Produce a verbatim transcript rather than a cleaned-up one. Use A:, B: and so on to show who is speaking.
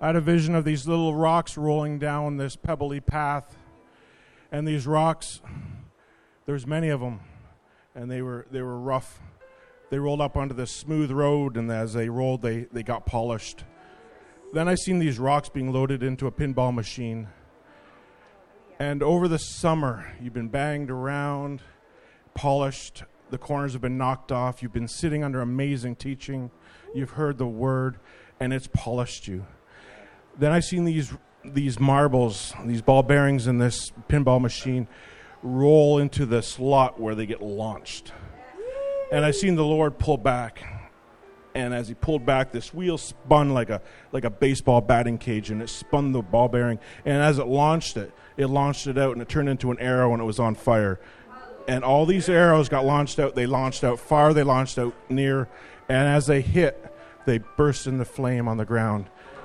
A: I had a vision of these little rocks rolling down this pebbly path. And these rocks, there's many of them, and they were they were rough. They rolled up onto this smooth road, and as they rolled, they, they got polished. Then I seen these rocks being loaded into a pinball machine. And over the summer, you've been banged around, polished. The corners have been knocked off. You've been sitting under amazing teaching. You've heard the word, and it's polished you. Then I seen these these marbles, these ball bearings in this pinball machine roll into the slot where they get launched. And I seen the Lord pull back. And as he pulled back, this wheel spun like a like a baseball batting cage, and it spun the ball bearing. And as it launched it, it launched it out, and it turned into an arrow, and it was on fire. And all these arrows got launched out. They launched out far, they launched out near. And as they hit, they burst into flame on the ground.